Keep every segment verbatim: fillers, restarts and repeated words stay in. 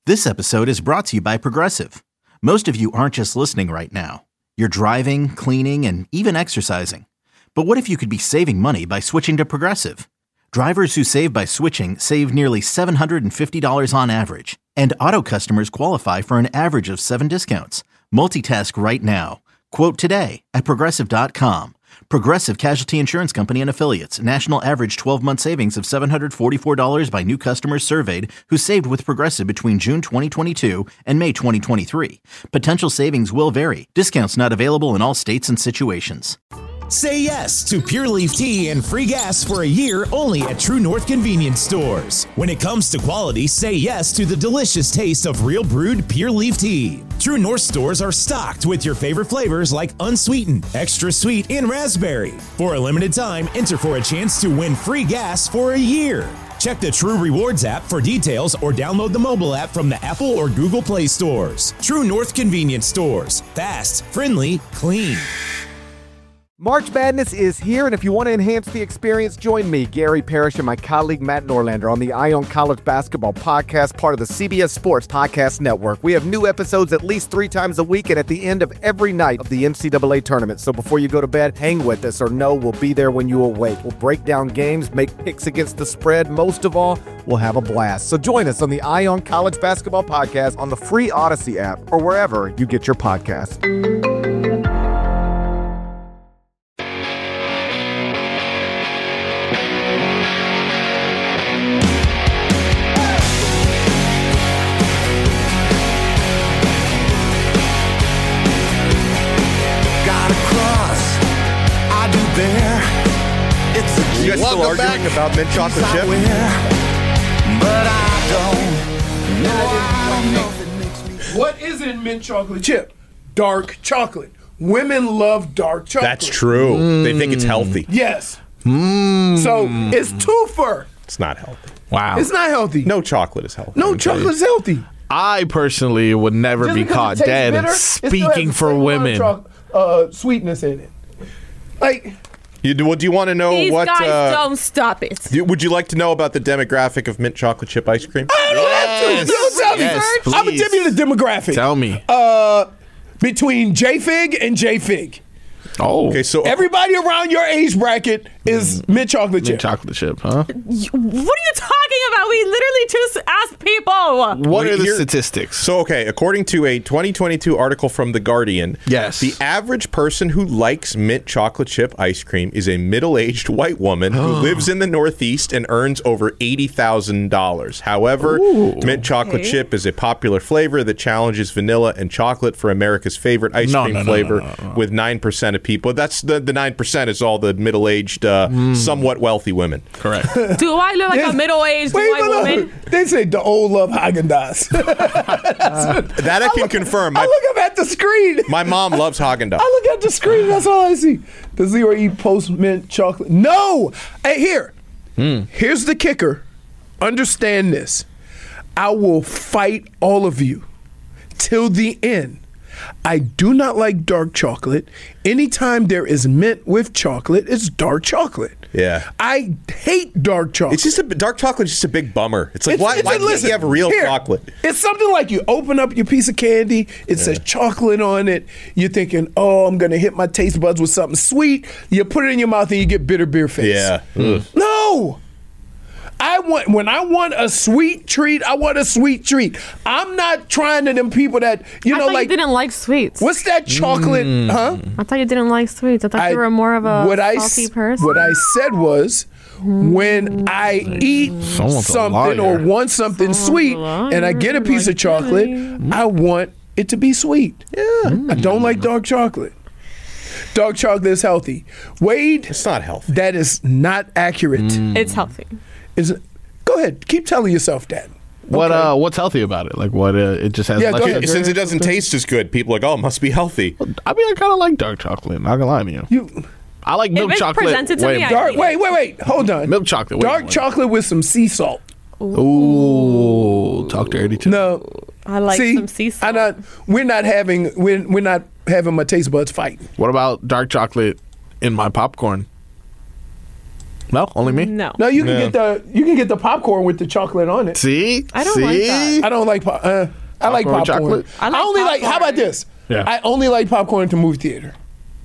This episode is brought to you by Progressive. Most of you aren't just listening right now. You're driving, cleaning, and even exercising. But what if you could be saving money by switching to Progressive? Drivers who save by switching save nearly seven hundred fifty dollars on average. And auto customers qualify for an average of seven discounts. Multitask right now. Quote today at Progressive dot com. Progressive Casualty Insurance Company and Affiliates. National average twelve-month savings of seven hundred forty-four dollars by new customers surveyed who saved with Progressive between June twenty twenty-two and May twenty twenty-three. Potential savings will vary. Discounts not available in all states and situations. Say yes to Pure Leaf Tea and free gas for a year only at True North Convenience Stores. When it comes to quality, say yes to the delicious taste of real brewed Pure Leaf Tea. True North stores are stocked with your favorite flavors like unsweetened, extra sweet, and raspberry. For a limited time, enter for a chance to win free gas for a year. Check the True Rewards app for details or download the mobile app from the Apple or Google Play stores. True North Convenience Stores. Fast, friendly, clean. March Madness is here, and if you want to enhance the experience, join me, Gary Parrish, and my colleague Matt Norlander on the Ion College Basketball Podcast, part of the C B S Sports Podcast Network. We have new episodes at least three times a week and at the end of every night of the N C double A tournament. So before you go to bed, hang with us, or know we'll be there when you awake. We'll break down games, make picks against the spread. Most of all, we'll have a blast. So join us on the Ion College Basketball Podcast on the free Odyssey app or wherever you get your podcasts. You guys still arguing back. about mint chocolate chip? But I don't know, I don't know if it makes me. What is in mint chocolate chip? Dark chocolate. Women love dark chocolate. That's true. Mm. They think it's healthy. Yes. Mm. So it's twofer. It's not healthy. Wow. It's not healthy. No chocolate is healthy. No chocolate is healthy. I personally would never Just be caught dead bitter, speaking for women. Cho- uh, sweetness in it. Like. You do, well, do you want to know These what? guys uh, don't stop it. Do, would you like to know about the demographic of mint chocolate chip ice cream? I don't Yes. have to. You tell Yes, me. I'm gonna please. tell you the demographic. Tell me. Uh, between J-Fig and J-Fig. Oh, Okay, so Everybody around your age bracket is mm. mint chocolate chip. mint chocolate chip, huh? What are you talking about? We literally just asked people. What Wait, are the here- statistics? So, okay, according to a twenty twenty-two article from The Guardian, Yes. the average person who likes mint chocolate chip ice cream is a middle-aged white woman who lives in the Northeast and earns over eighty thousand dollars. However, Ooh. mint chocolate Okay. chip is a popular flavor that challenges vanilla and chocolate for America's favorite ice No, cream no, no, flavor no, no, no. with nine percent of people. That's the, the nine percent is all the middle-aged, uh, Mm. somewhat wealthy women. Correct. Do I look like Yes. a middle-aged Wait, white no, no. woman? They say the old love Haagen-Dazs. That I can confirm. I My, look up at the screen. my mom loves Haagen-Dazs. I look at the screen. That's all I see. Does Leroy eat post mint chocolate? No. Hey, here. Here's the kicker. Understand this. I will fight all of you till the end. I do not like dark chocolate. Anytime there is mint with chocolate, it's dark chocolate. Yeah. I hate dark chocolate. It's just a dark chocolate. Is just a big bummer. It's like It's- why, it's why a- can't listen, you have real here, chocolate? It's something like you open up your piece of candy, it says chocolate on it. You're thinking, oh, I'm gonna hit my taste buds with something sweet. You put it in your mouth and you get bitter beer face. Yeah. No. I want when I want a sweet treat, I want a sweet treat. I'm not trying to them people that you I know thought like you didn't like sweets. what's that chocolate, huh? I thought you didn't like sweets. I thought I- you were more of a what I salty s- person. What I said was, when I eat Someone's a something or liar. want something Someone's sweet a liar, and I get a piece of like chocolate, Jimmy. I want it to be sweet. Yeah. I don't like dark chocolate. Dark chocolate is healthy. Wade, It's not healthy. that is not accurate. It's healthy. Is Go ahead. Keep telling yourself that. What Okay. uh? What's healthy about it? Like what? Uh, it just has. Yeah, less go ahead. sugar? Since it doesn't taste as good, people are like, oh, it must be healthy. I mean, I kind of like dark chocolate. Not gonna lie to you. You I like milk it's chocolate. presented to way me, more. I- dark. Wait, wait, wait. Hold on. Milk chocolate. way Dark more. chocolate with some sea salt. Ooh, talk dirty too. No. I like See, some sea salt. I not. We're not having. We're, we're not having my taste buds fighting. What about dark chocolate in my popcorn? No, only me. No. No, you can Yeah. get the you can get the popcorn with the chocolate on it. See, I don't See? like that. I don't like pop. Uh, I like Popcorn with popcorn. chocolate? I like only like. How popcorn. about this? Yeah. I only like popcorn at the movie theater.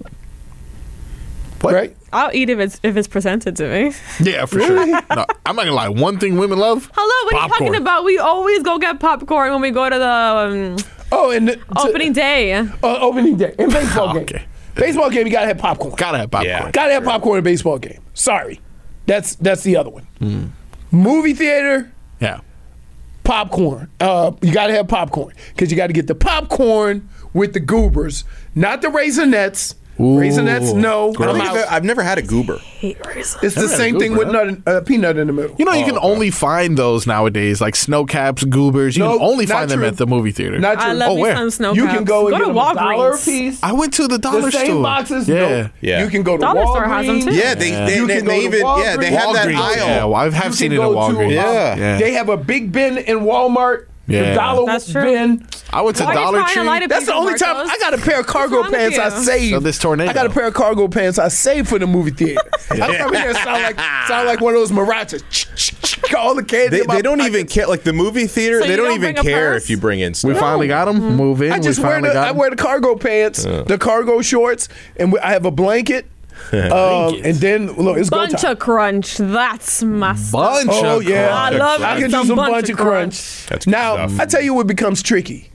What? Right? I'll eat if it's if it's presented to me. Yeah, for sure. No, I'm not gonna lie. One thing women love. Hello, what are you Popcorn. talking about? We always go get popcorn when we go to the um, Oh, and the, to- opening day. uh, opening day and baseball game. Okay. Baseball game, you gotta have popcorn. Gotta have popcorn. Yeah. Gotta have popcorn in a baseball game. Sorry, that's that's the other one. Hmm. Movie theater, Yeah. popcorn. Uh, you gotta have popcorn because you got to get the popcorn with the goobers, not the Raisinets. Raisinets, no. I don't I'm think out. I've, I've never had a goober. Hate raisins. It's the Never had a same thing goober, with nut in, uh, peanut in the middle. You know, you Oh, can okay. only find those nowadays, like snow caps, goobers. You No, can only not find them true. at the movie theater. Not true. I love Oh, me where? some snow you caps. can go and go get to them a dollar a Walgreens. piece. I went to the dollar the same store. boxes. Yeah. No. Yeah. You can go to Dollar Walgreens. store has them too. Yeah, they they, You they, can go they to even yeah they have that Walgreens. aisle. Yeah, well, I have You seen can it at go to, Walgreens. uh, Yeah. Yeah. They have a big bin in Walmart. Yeah. The dollar That's true. bin. I went to Why are you Dollar trying to Tree. lie to That's the people, only time Marcos? I got a pair of cargo wrong with pants I you? saved. So this tornado. I got a pair of cargo pants I saved for the movie theater. I come in there sound like sound like one of those marachas. All the candy. They, in my they don't pocket. even care. Like the movie theater, So they you don't, don't even bring a care purse? if you bring in stuff. We finally got them. Move in. I just we wear finally the got I 'em. wear the cargo pants, the cargo shorts, and we, I have a blanket. um, and then look, it's go Bunch time. of crunch. That's my stuff. bunch Oh of yeah, I love I me can some do some bunch bunch of of crunch. That's good Now stuff. I tell you what becomes tricky.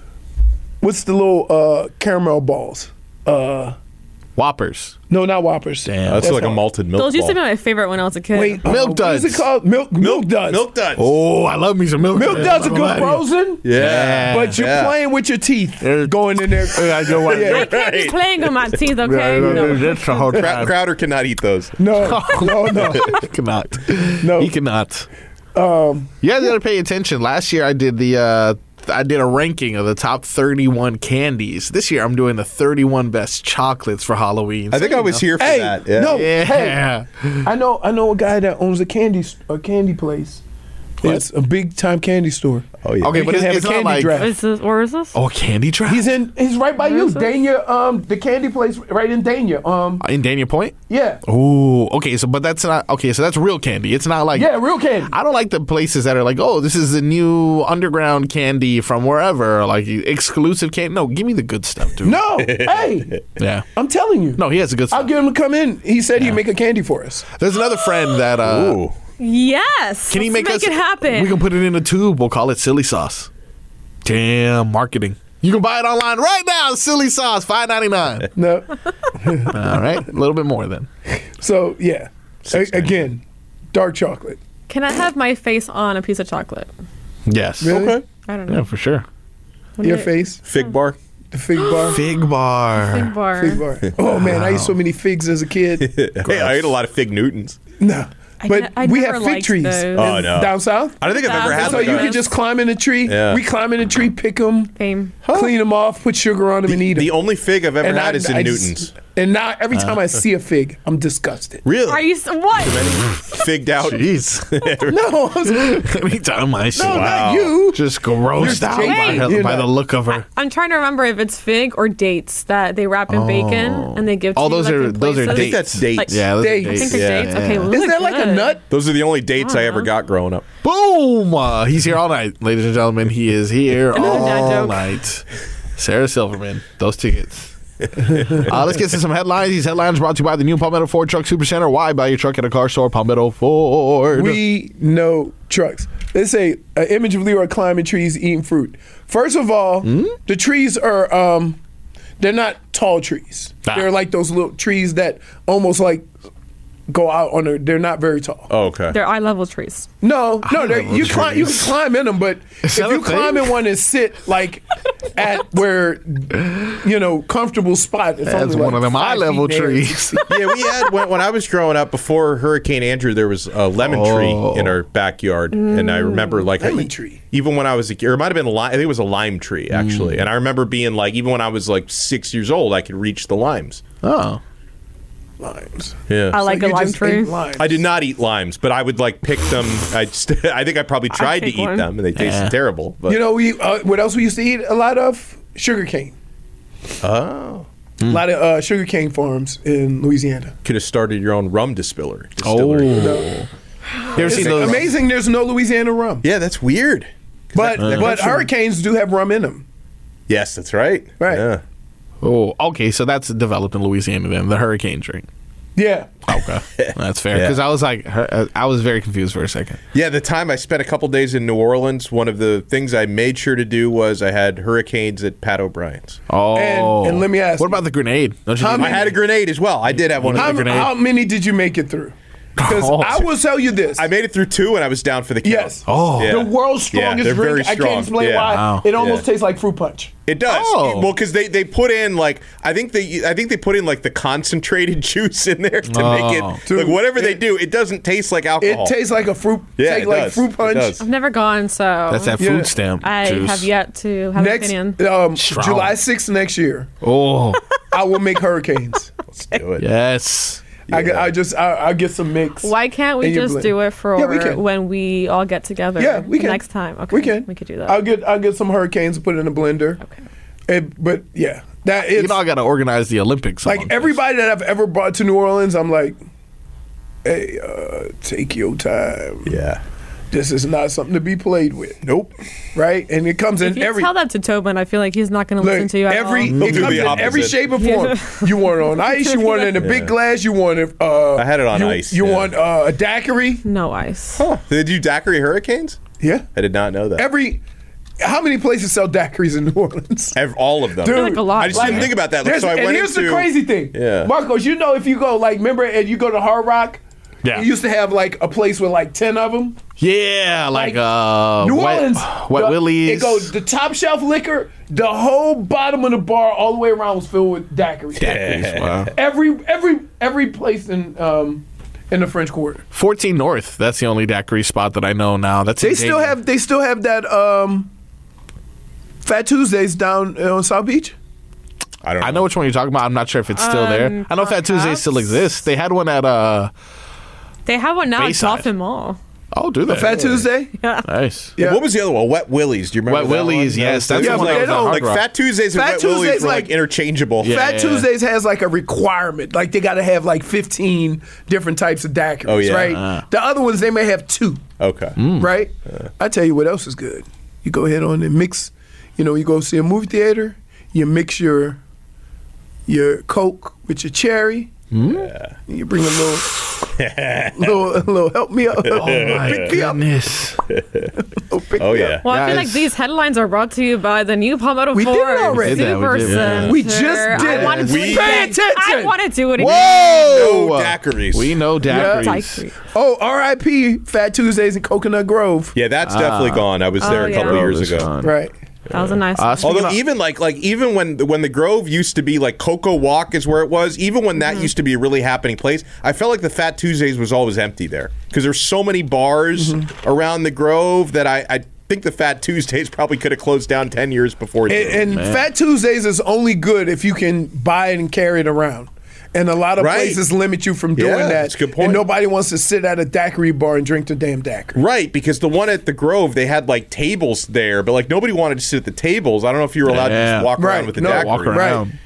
What's the little uh, caramel balls? Uh, Whoppers. no, not Whoppers. Damn. That's, like a hard. malted milk. Those used to be ball. my favorite when I was a kid. Wait, Milk uh, What is duds. it called? Milk, milk duds. Milk duds. Oh, I love me some milk. Milk duds are good frozen. Yeah. But you're Yeah. playing with your teeth Yeah. going in there. I go like Yeah. I can't be Right. playing with my teeth, okay? Yeah, No. that's the whole Crowd- time. Crowder cannot eat those. No, no, no. He cannot. No. He cannot. Um, you guys gotta pay attention. Last year I did the uh, I did a ranking of the top thirty-one candies. This year I'm doing the thirty-one best chocolates for Halloween. I think So, I you was know. here for Hey, that. Yeah. no. Yeah. Hey. I know, I know a guy that owns a candy, a candy place. It's a big time candy store. Oh yeah. Okay, You but can it's, have it's a not candy like draft. Is this, where is this? oh, a candy trap. He's in. He's right by Where you, is this? Dania. Um, the candy place right in Dania. Um, in Dania Point. yeah, Oh, okay. So, but that's not okay. So that's real candy. It's not like yeah, real candy. I don't like the places that are like, oh, this is the new underground candy from wherever, like exclusive candy. No, give me the good stuff, dude. No, hey, Yeah. I'm telling you. No, he has the good I'll stuff. get him to come in. He said he'd make a candy for us. There's another friend that uh, Ooh. Yes. can he Let's make, us? it happen? We can put it in a tube. We'll call it silly sauce. Damn, marketing. You can buy it online right now. Silly sauce, five ninety-nine. No, All right, a little bit more then. so yeah. A- again, dark chocolate. Can I have my face on a piece of chocolate? Yes. Really? Okay. I don't know. Yeah, for sure. Your face, Fig bar. the fig bar. Fig bar. Fig bar. Fig bar. Oh man, I ate so many figs as a kid. Hey, I ate a lot of fig Newtons. No, I but ne- I we never have fig liked trees those. Oh no. down south. I don't think I've ever had That's So like you a, can just climb in a tree. Yeah. We climb in a tree, pick them, Fame. clean them off, put sugar on them, and eat them. the only fig I've ever and had I- is in I just- Newtons. and now every time I see a fig, I'm disgusted. Really? Are you s- what? Figged out. Jeez. No, I was- Anytime I see no, one. not you. Just grossed You're out by, jaded. her, You're by not- the look of her. I'm trying to remember if it's fig or dates that they wrap in bacon and they give to Oh, you, those like, are- in those are places. I think that's dates. Like- Yeah, those Dates. are I think dates. they're Yeah. dates. Okay, well, Isn't those that are like a good. nut? Those are the only dates I ever got growing up. Boom! Uh, he's here all night, ladies and gentlemen. He is here Another dad all joke. night. Sarah Silverman, those tickets. uh, let's get to some headlines. These headlines brought to you by the new Palmetto Ford Truck Supercenter. Why buy your truck at a car store? Palmetto Ford. We know trucks. They say an image of Leroy climbing trees, eating fruit. First of all, Hmm? the trees are um, they're not tall trees. Ah. They're like those little trees that almost like go out on a. They're not very tall. Oh, okay. They're eye level trees. No, no, they're, level you climb. You can trees. climb in them, but if that a you climb thing? in one and sit like at where you know comfortable spot, it's That's only one like of them five eye level feet there. trees. Yeah, we had when, when I was growing up before Hurricane Andrew, there was a lemon Oh. tree in our backyard, and I remember like Lemon I- tree. Even when I was a kid, or it might have been a lime. I think it was a lime tree actually, and I remember being like, even when I was like six years old, I could reach the limes. Oh. Limes. Yeah, I like So a you lime just tree. ate limes. I did not eat limes, but I would like pick them. I just, I think I probably tried to pick eat one. them, and they tasted Yeah. terrible. But You know, we uh, what else we used to eat a lot of? Sugar cane. oh, A lot of uh, sugarcane farms in Louisiana. Could have started your own rum distiller. Oh. distillery. No. You ever It's seen those? amazing there's no Louisiana rum. Yeah, that's weird. But that- that but comes from- hurricanes do have rum in them. Yes, that's right. Right. Yeah. Oh, okay. So that's developed in Louisiana then, the hurricane drink. Yeah. Okay. That's fair. Yeah. Because I was like, her- I was very confused for a second. Yeah, the time I spent a couple days in New Orleans, one of the things I made sure to do was I had hurricanes at Pat O'Brien's. Oh. And- and let me ask What you. about the grenade? Don't you How think- I had a grenade as well. I did have one of How, the grenade. how many did you make it through? Because Oh. I will tell you this. I made it through two, and I was down for the count. Yes. Oh. Yeah. The world's Yeah, strongest they're very drink. I strong. can't explain Yeah. why. Wow. It almost Yeah. tastes like fruit punch. It does. Oh. Well, because they, they put in like I think they I think they put in like the concentrated juice in there to Oh. make it Dude, like whatever they it- do. It doesn't taste like It alcohol. tastes like a fruit. Yeah, take it like does. fruit It punch. does. I've never gone, so That's that Yeah. food stamp I juice. have yet to have Next, an opinion. um, Strong. July sixth next year, Oh. I will make hurricanes. Let's do it. Yes. I, get- I just I, I get some mix. Why can't we in your just blend. do it for Yeah, we can. when we all get together? Yeah, we the can. next time. Okay, We can. We could do that. I'll get I'll get some hurricanes and put it in a blender. Okay. It- but yeah, that it's You know, I got to organize the Olympics. like among everybody that I've ever brought to New Orleans. I'm like, hey, uh, take your time. Yeah. This is not something to be played with. Nope. Right? And it comes If in you every tell that to Tobin, I feel like he's not going to listen look, to you at every all. it do comes the in every opposite. shape or form. You want it on ice, you want it in a big glass, you want it uh I had it on you, ice, You yeah. want uh, a daiquiri? No ice. Huh. Did you daiquiri hurricanes? Yeah. I did not know that. Every how many places sell daiquiris in New Orleans? Ev- all of them. Dude, like a lot. I just Like, didn't think about that. Like, There's- so I and went here's into the crazy thing. Yeah. Marcos, you know if you go like remember and you go to Hard Rock, Yeah. you used to have like a place with like ten of them. Yeah, like, Like, uh, New Wet, Orleans, Wet the- Willie's. It goes the top shelf liquor, the whole bottom of the bar, all the way around was filled with daiquiris. Daiquiris, wow. Every every every place in um in the French Quarter. fourteen North. That's the only daiquiri spot that I know now. That's They in still Dayton. have they still have that um Fat Tuesdays down uh, on South Beach. I don't know. I know which one you're talking about. I'm not sure if it's still Um, there. I know Fat Tuesday still perhaps. exists. They had one at uh They have one now at Bayside. Dolphin Mall. oh, do they? Fat Tuesday. Nice. Yeah. What was the other one? Wet Willie's. Do you remember Wet that Willie's, one? yes, That that's was the one like, that was at like Hard Rock. Fat Tuesdays and Fat Wet Willie's Tuesdays, were like, like- interchangeable. Yeah. Fat Tuesdays has like a requirement. Like they got to have like fifteen different types of daiquiris, Oh, yeah. right? Uh. The other ones they may have two, Okay. right? I tell you what else is good. You go ahead on and mix. You know, you go see a movie theater. You mix your your Coke with your cherry. Yeah. You bring a little, little, a little help me up. Oh my Pick me up. goodness. Oh, pick Oh me yeah. up. Well, I feel Guys. like these headlines are brought to you by the new Palmetto We did it Ford already. We did that, we Super did, yeah. Center. We just did I want to it. do We- it Pay again. attention. I want to do it again. Whoa! No daiquiris. We know daiquiris. Daiquiri. Oh, R I P Fat Tuesdays in Coconut Grove. Yeah, that's definitely gone. I was there Oh, a yeah. couple Grove years is ago. gone. Right. That was a nice Uh, one. speaking Although of- even like like even when when the Grove used to be like Cocoa Walk is where it was, even when that used to be a really happening place, I felt like the Fat Tuesdays was always empty there because there's so many bars around the Grove that I, I think the Fat Tuesdays probably could have closed down ten years before. it did. And, and Fat Tuesdays is only good if you can buy it and carry it around. And a lot of Right. places limit you from doing Yeah, that. that's a good point. And nobody wants to sit at a daiquiri bar and drink the damn daiquiri. Right, because the one at the Grove, they had like tables there, but like nobody wanted to sit at the tables. I don't know if you were allowed to Yeah. just walk Right, around with the no, daiquiri. Walk Right. around.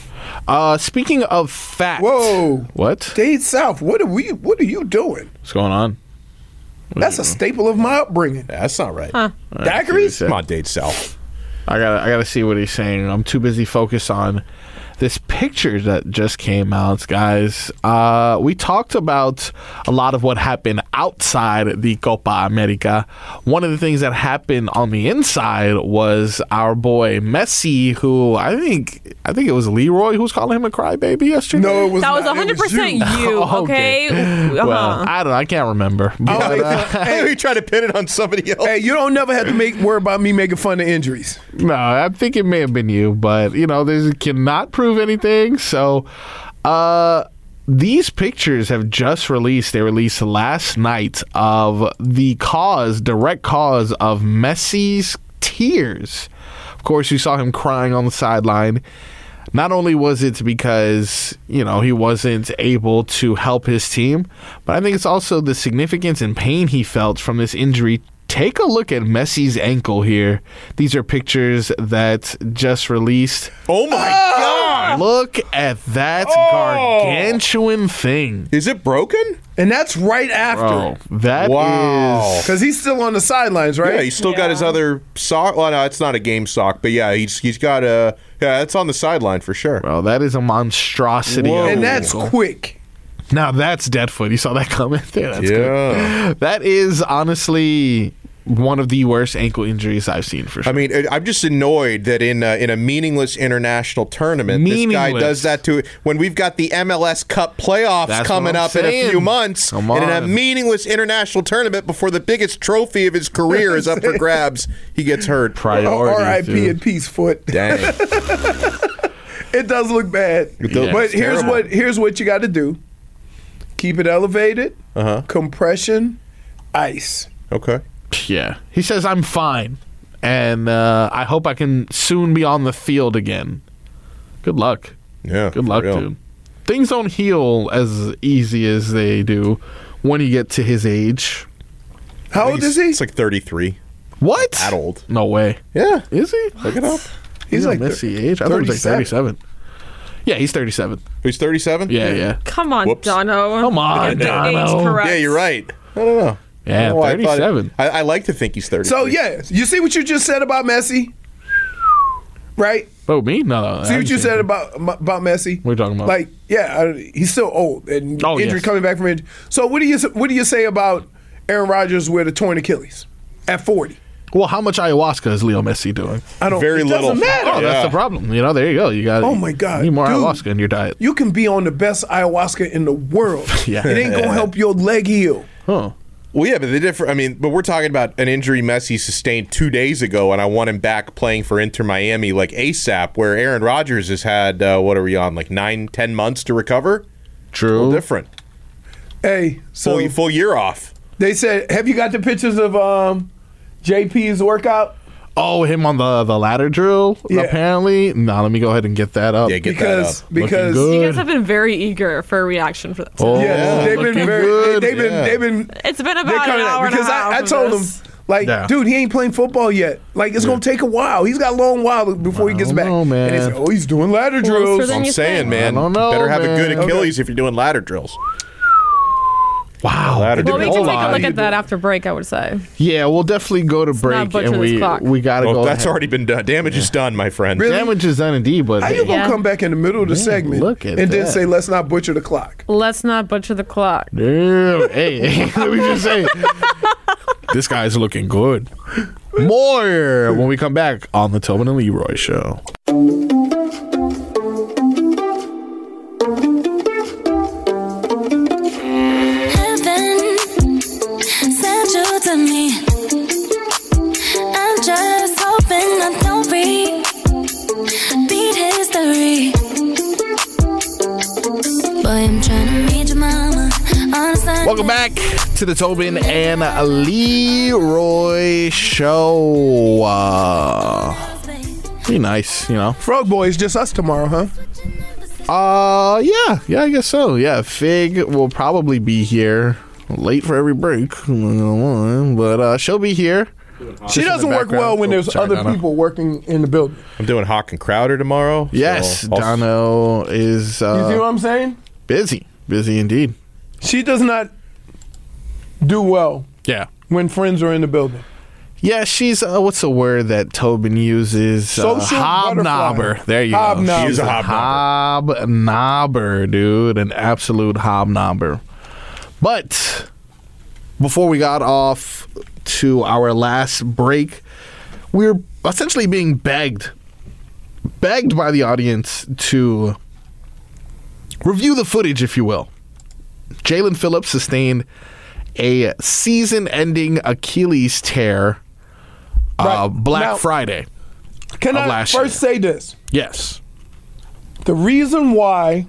Uh, speaking of fat. Whoa. What? Dade South, what are we what are you doing? What's going on? That's a staple of my upbringing. Yeah, that's not right. Daiquiris? Come on, Dade South. I gotta, I gotta see what he's saying. I'm too busy focused on this picture that just came out, guys. Uh, we talked about a lot of what happened outside the Copa America. One of the things that happened on the inside was our boy Messi, who I think, I think it was Leroy who was calling him a crybaby yesterday. No, it was That was not. one hundred percent It was you. you, Oh, okay? okay. Uh-huh. Well, I don't know. I can't remember. I But, don't think uh, so. Hey, Hey, you try to pin it on somebody else. hey, you don't never have to make worry about me making fun of injuries. No, I think it may have been you, but you know, there's cannot prove anything. So, uh, these pictures have just released. They released last night of the cause, direct cause of Messi's tears. Of course, you saw him crying on the sideline. Not only was it because, you know, he wasn't able to help his team, but I think it's also the significance and pain he felt from this injury. Take a look at Messi's ankle here. These are pictures that just released. Oh my God! Look at that Oh. gargantuan thing. Is it broken? And that's right after. Bro, that Wow. is- Because he's still on the sidelines, right? Yeah, he's still got his Yeah. other sock. Well, no, it's not a game sock, but yeah, he's he's got a. Yeah, it's on the sideline for sure. Bro, that is a monstrosity. Whoa. of and that's ankle. quick. Now that's dead foot. You saw that comment there? That's good. Yeah. That is honestly one of the worst ankle injuries I've seen for sure. I mean, I- I'm just annoyed that in a, in a meaningless international tournament, this guy Meaningless. does that to when we've got the M L S Cup playoffs That's coming what I'm up in a few saying. months, Come and in a on. meaningless international tournament before the biggest trophy of his career is up for grabs, he gets hurt. Priorities, R I P dude. and peace, foot. Dang. It does look bad. It does- Yeah. But it's here's terrible. what here's what you got to do. Keep it elevated. Uh-huh. Compression, ice. Okay. Yeah. He says, I'm fine. And uh, I hope I can soon be on the field again. Good luck. Yeah. Good for luck, real. dude. Things don't heal as easy as they do when you get to his age. How old is he? It's like thirty-three. What? That old. No way. Yeah. Is he? Look it up. He's a like Messi age. I thought he was like thirty-seven. thirty-seven. Yeah, he's thirty-seven. He's thirty-seven? Yeah, yeah. Come on, Whoops. Dono. Come on, Get the age Dono. correct. Yeah, you're right. I don't know. I Yeah, don't know why I thought it- thirty-seven. I, I like to think he's thirty. So yeah, you see what you just said about Messi, right? Oh, me? No, no. I See what haven't you seen said him. about about Messi. What are you talking about? Like, yeah, I- he's still old and Oh, injury yes. coming back from injury. So what do you what do you say about Aaron Rodgers with a torn Achilles at forty? Well, how much ayahuasca is Leo Messi doing? I don't. Very it little. Doesn't matter. Oh, that's Yeah. the problem. You know, there you go. You got. Oh, my God, You need more dude. ayahuasca in your diet. You can be on the best ayahuasca in the world. Yeah. It ain't gonna help your leg heal. Huh. Well, yeah, but the different. I mean, but we're talking about an injury Messi sustained two days ago, and I want him back playing for Inter Miami like ASAP. Where Aaron Rodgers has had uh, what are we on, like nine, ten months to recover? A True. little different. Hey, so Full full year off. they said, have you got the pictures of um, J P's workout? Oh, him on the the ladder drill. Yeah. Apparently. No, let me go ahead and get that up. Yeah, get Because that up. because good. You guys have been very eager for a reaction for that. Oh, yeah, they've been looking very good. they've been Yeah. they've been It's been they're about an coming out hour and a because half. I, I of told this. him like, Yeah. dude, he ain't playing football yet. Like it's gonna take a while. He's got a long while before he gets don't back. know, man. And he said, oh, he's doing ladder Closer drills. than I'm you saying, think. man, I don't know, you better have a good man. Achilles if you're doing ladder drills. Wow. Ladder Well, we drills. can Hold take a on. look at that after break, I would say. Yeah, we'll definitely go to break butcher and this we clock. we gotta Well, go. that's ahead. already been done. Damage is done, my friend. Really? Damage is done indeed, but How you gonna Yeah. come back in the middle of the Man, segment look at and then that. say, let's not butcher the clock? Let's not butcher the clock. damn, hey, hey, let me just say, this guy's looking good. More when we come back on the Tobin and Leroy Show. Heaven sent you to me. I'm just hoping I don't repeat history. Boy, I'm trying to read your mama. Understand Welcome back to the Tobin and Leroy Show. Uh, be nice, you know. Frog Boys, just us tomorrow, huh? Uh, yeah, yeah, I guess so. Yeah, Fig will probably be here late for every break, but uh, she'll be here. She in the doesn't work background. well when there's sorry, other Donna. people working in the building. I'm doing Hawk and Crowder tomorrow. Yes, so I'll- Dono is You see what uh, I'm saying? busy, busy indeed. She does not do well Yeah. when friends are in the building. Yeah, she's uh, what's the word that Tobin uses? Uh, Social hobnobber. butterfly. There you Hobnobber. go. She's a hobnobber. hobnobber, dude, an absolute hobnobber. But before we got off to our last break, we we're essentially being begged, begged by the audience to review the footage, if you will. Jalen Phillips sustained a season-ending Achilles tear uh, Right. Black Now- Friday. Can Of I last first year. say this? Yes. The reason why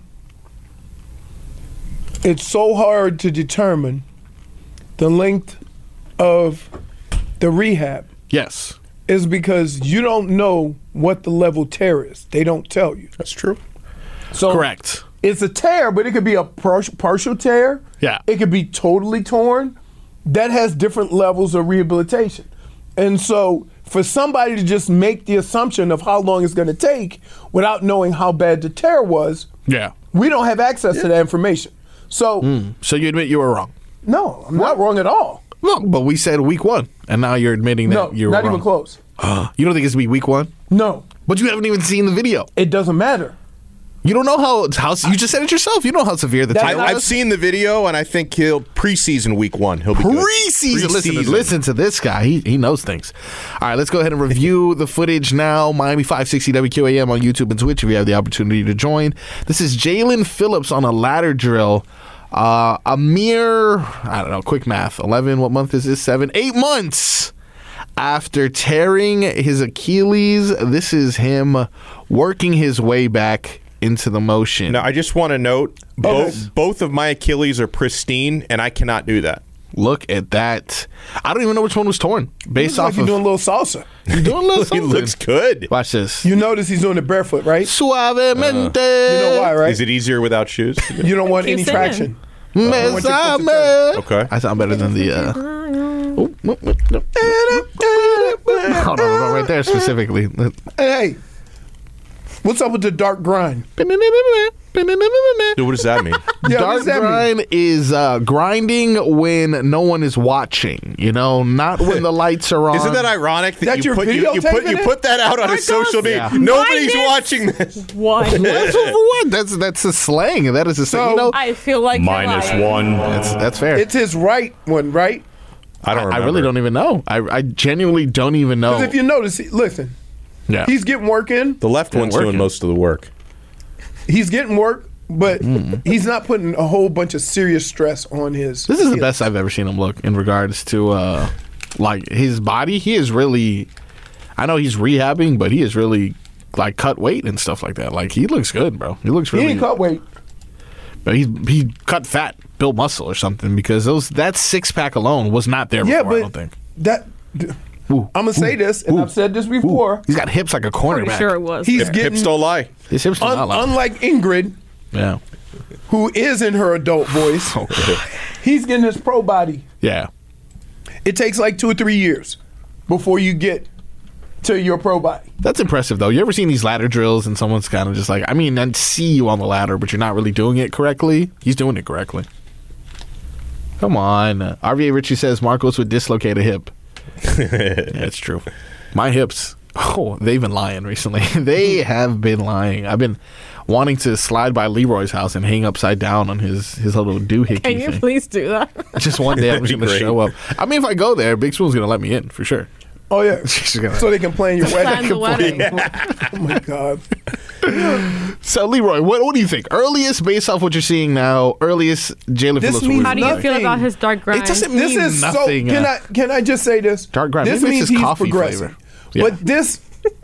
it's so hard to determine the length of the rehab Yes. is because you don't know what the level tear is. They don't tell you. That's true. So Correct. it's a tear, but it could be a par- partial tear. Yeah. It could be totally torn. That has different levels of rehabilitation. And so for somebody to just make the assumption of how long it's going to take without knowing how bad the tear was, Yeah. we don't have access to that information. So, So you admit you were wrong. no, I'm not wrong at all. No, but we said week one, and now you're admitting that No, you were not wrong. even close. You don't think it's gonna be week one? No, But you haven't even seen the video. it doesn't matter. You don't know how how you just said it yourself. You know how severe the That's tear I, was. I've seen the video, and I think he'll preseason week one. He'll be good. Preseason. Listen, Preseason. listen to this guy. He he knows things. All right, let's go ahead and review the footage now. Miami five sixty W Q A M on YouTube and Twitch if you have the opportunity to join. This is Jalen Phillips on a ladder drill. Uh, a mere, I don't know, quick math. eleven, what month is this? Seven, eight months after tearing his Achilles. This is him working his way back into the motion. Now, I just want to note, both both of my Achilles are pristine, and I cannot do that. Look at that. I don't even know which one was torn. Based Looks like off you're of doing a little salsa. you're doing a little He something. looks good. Watch this. You notice he's doing it barefoot, right? Suavemente. You know why, right? Is it easier without shoes? You don't want Keep any singing. traction. Mesame. Okay. I sound better than the. Uh, oh, oh, oh, no. Hold on, hold on, right there specifically. Hey, what's up with the dark grind? Dude, what does that mean? Yeah, what Dark does that mean? grind is uh, grinding when no one is watching. You know, not when the lights are on. Isn't that ironic that That you your put you, you put videotaping you it? put that out on a social media? Yeah. Nobody's Minus watching this. What? That's for what? That's that's a slang. That is a slang. So- You know, I feel like you're lying. one. that's that's fair. It's his right one, right? I don't I remember. really don't even know. I, I genuinely don't even know. Because if you notice, he- listen, yeah. he's getting work in. The left one's working. doing most of the work. He's getting work, but he's not putting a whole bunch of serious stress on his. This is the Achilles. best I've ever seen him look in regards to uh like his body. He is really I know he's rehabbing, but he is really like cut weight and stuff like that. Like he looks good, bro. He looks He really ain't cut weight. but he he cut fat, built muscle or something because those that six pack alone was not there Yeah, before, I but don't think. that. Ooh, I'm gonna say this, and ooh, I've said this before. He's got hips like a Pretty cornerback. sure it was. He's Hip- getting Hips don't lie. His hips do un- not lie. unlike Ingrid, Yeah. who is in her adult voice. He's getting his pro body. Yeah. It takes like two or three years before you get to your pro body. That's impressive, though. You ever seen these ladder drills and someone's kind of just like, I mean, I see you on the ladder, but you're not really doing it correctly? He's doing it correctly. Come on. R V A Richie says Marcos would dislocate a hip. Yeah, it's true. My hips, oh, they've been lying recently. They have been lying. I've been wanting to slide by Leroy's house and hang upside down on his, his little doohickey Can you thing. please do that? Just one day I'm just That'd be going to great. show up. I mean, if I go there, Big Spoon's going to let me in, for sure. Oh yeah, She's gonna- so they can plan your Plan wedding. the wedding. Oh my god. So, Leroy, what, what do you think? Earliest, based off what you're seeing now, earliest Jalen This Phillips means will How do you Nothing. feel about his dark grind? It doesn't This mean is so. nothing. Can uh, I can I just say this? Dark grind. This Maybe it's means his he's coffee progressing. flavor. Yeah. But this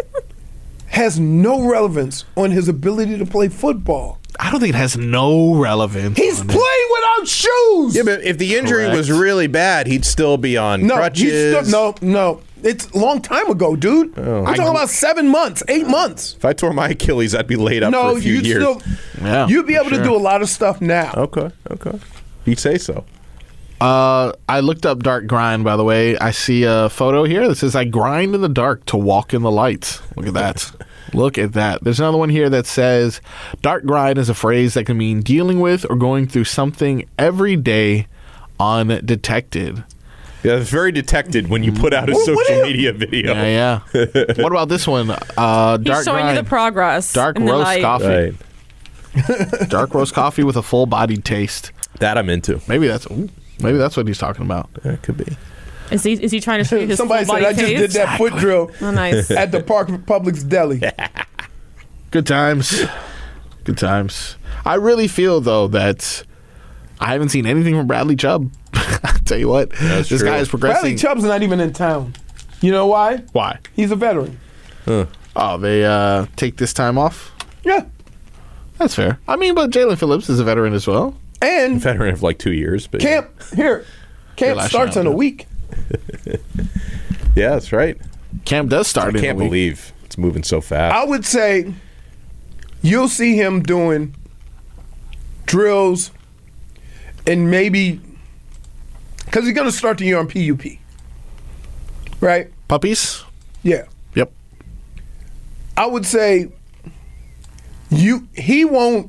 has no relevance on his ability to play football. I don't think it has no relevance. He's on playing it. without shoes. Yeah, but if the injury Correct. was really bad, he'd still be on no, crutches. he's still, no, no. It's a long time ago, dude. We're talking about seven months, eight months. If I tore my Achilles, I'd be laid up No, for a few you'd years. still, Yeah, you'd be able sure. to do a lot of stuff now. Okay, okay. You'd say so. Uh, I looked up dark grind, by the way. I see a photo here that says, I grind in the dark to walk in the light. Look at that. Look at that. There's another one here that says, dark grind is a phrase that can mean dealing with or going through something every day undetected. Yeah, it's very detected when you put out a What- what social do you- media video. Yeah, yeah. What about this one? Uh, He's dark showing you the grind. progress. Dark in the roast light. coffee. Right. Dark roast coffee with a full bodied taste. That I'm into. Maybe that's ooh, maybe that's what he's talking about. That could be. Is he is he trying to show you his Somebody full said body I just taste? did that foot drill Oh, nice. at the Park Publix Deli. Good times. Good times. I really feel though that I haven't seen anything from Bradley Chubb. I'll tell you what, That's this true. guy is Bradley progressing. Chubb's not even in town. You know why? Why? He's a veteran. Oh, they uh, take this time off. Yeah. That's fair. I mean, but Jalen Phillips is a veteran as well. And Veteran of like two years, but camp here. Camp lashing starts out, in a yeah. week. yeah, that's right. Camp does start. I in can't a week. believe it's moving so fast. I would say you'll see him doing drills and maybe because he's going to start the year on P U P, right? Puppies. Yeah. Yep. I would say you he won't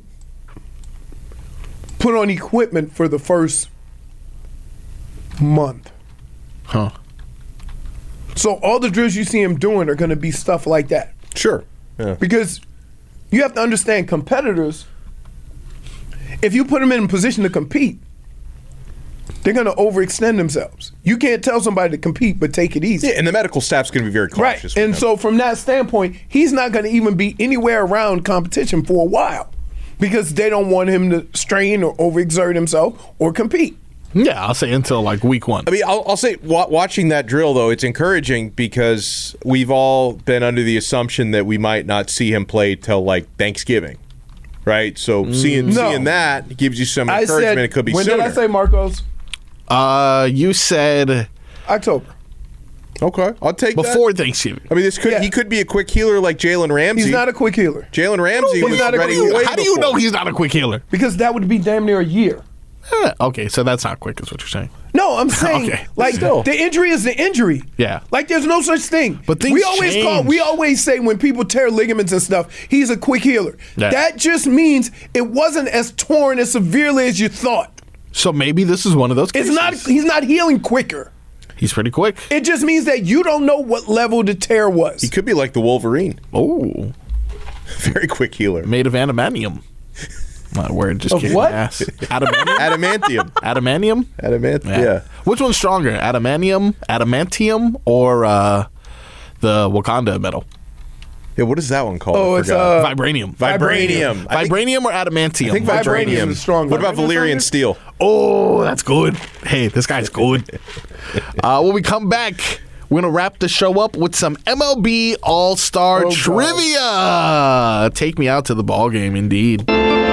put on equipment for the first month. Huh. So all the drills you see him doing are going to be stuff like that. Sure. Yeah. Because you have to understand competitors, if you put them in a position to compete, they're going to overextend themselves. You can't tell somebody to compete but take it easy. Yeah, and the medical staff's going to be very Right. cautious. And with so from that standpoint, he's not going to even be anywhere around competition for a while because they don't want him to strain or overexert himself or compete. Yeah, I'll say until like week one. I mean, I'll, I'll say wa- watching that drill, though, it's encouraging because we've all been under the assumption that we might not see him play till like Thanksgiving, right? So seeing No. seeing that gives you some I encouragement. said, it could be when sooner. did I say, Marcos? Uh, you said October. Okay, I'll take before that. Thanksgiving. I mean, this could Yeah. he could be a quick healer like Jalen Ramsey. He's not a quick healer Jalen Ramsey He's was not a ready quick healer. way How do you before. know he's not a quick healer? because that would be damn near a year. Eh, okay, so that's not quick, is what you're saying. No, I'm saying Okay. like Still. the injury is the injury. Yeah. Like there's no such thing. But things we always call change. we always say when people tear ligaments and stuff, he's a quick healer. Yeah. That just means it wasn't as torn as severely as you thought. So maybe this is one of those It's cases. not he's not healing quicker. He's pretty quick. It just means that you don't know what level the tear was. He could be like the Wolverine, Oh, very quick healer. made of adamantium. My word, just Of kicking what? ass. Adamantium. Adamantium, Adamantium. adamantium. Yeah. Which one's stronger, adamantium, adamantium, or uh, the Wakanda metal? Yeah. What is that one called? Oh, I it's, forgot. uh, Vibranium. Vibranium. I think- Vibranium or adamantium? I think Vibranium vibranium is stronger. What about Valyrian Vibranium steel? Oh, that's good. Hey, this guy's good. uh, when we come back, we're going to wrap the show up with some M L B All-Star Oh, God. trivia. Take me out to the ball game, indeed.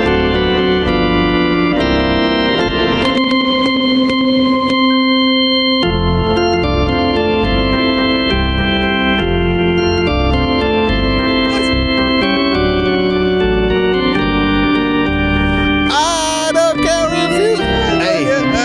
I don't care if you. Hey.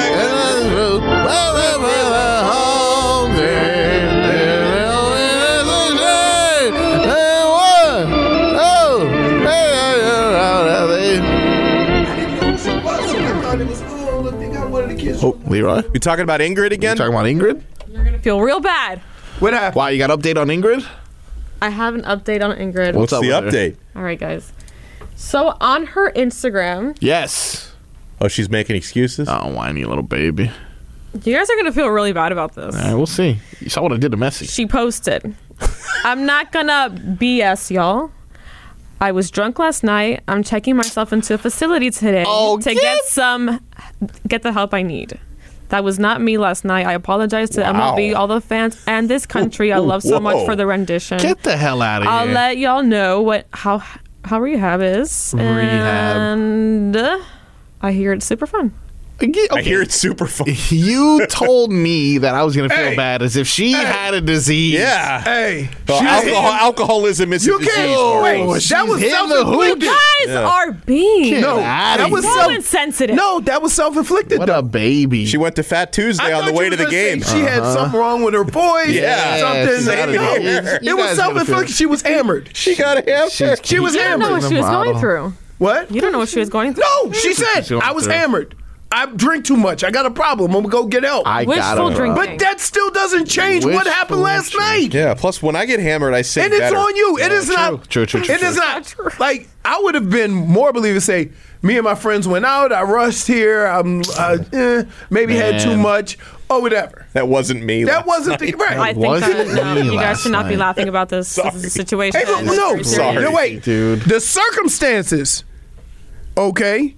Oh, Leroy? You talking about Ingrid again? Talking about Ingrid? You're gonna feel real bad. What happened? Wow, you got an update on Ingrid? I have an update on Ingrid. What's up the with her? update? All right, guys. So on her Instagram, Yes. Oh, she's making excuses. Oh, whiny little baby. you guys are gonna feel really bad about this. All right, we'll see. You saw what I did to Messi. She posted, I'm not gonna B S y'all. I was drunk last night. I'm checking myself into a facility today Oh, to get- get some, get the help I need. That was not me last night. I apologize to M L B, Wow. all the fans, and this country. I love so much Whoa. for the rendition. Get the hell out of I'll here. let y'all know what how how rehab is. Rehab. And uh, I hear it's super fun. Get- I okay. hear it's super fun. You told me that I was going to feel Hey. bad as if she had a disease. Yeah. Hey, Well, she's alcohol, hitting- alcoholism is You a disease. can't Oh, wait. she's That was hitting the self-inflicted. You guys Yeah. are being No, outta that was here. so self insensitive. No, that was self-inflicted. What though. a baby. She went to Fat Tuesday I on the thought way you to were the gonna game. say She had something wrong with her voice. Yeah. something. Same you know, here. You it was guys gotta self-inflicted. feel- She was hammered. She got a hammer. She's- She was You don't know hammered. what she was going Model. through. What? You don't know what she was going through. No, she said going I was through. hammered. I drink too much. I got a problem. I'm gonna go get help. I Wishful got her. drinking. but that still doesn't change what Wishful happened last drinking. night. Yeah. Plus, when I get hammered, I sing And it's better. on you. It is true. not. True, true, true, It is true. not. True. Like I would have been more believing say, me and my friends went out. I rushed here. I'm uh, eh, maybe had too Man. much or whatever. That wasn't me. That last wasn't the night. right. I think Wasn't that no, me you guys last should not be night. laughing about this. This is a situation. Hey, look, that's no, very serious. Sorry. no, wait, dude. The circumstances, okay,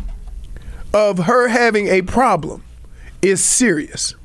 of her having a problem is serious.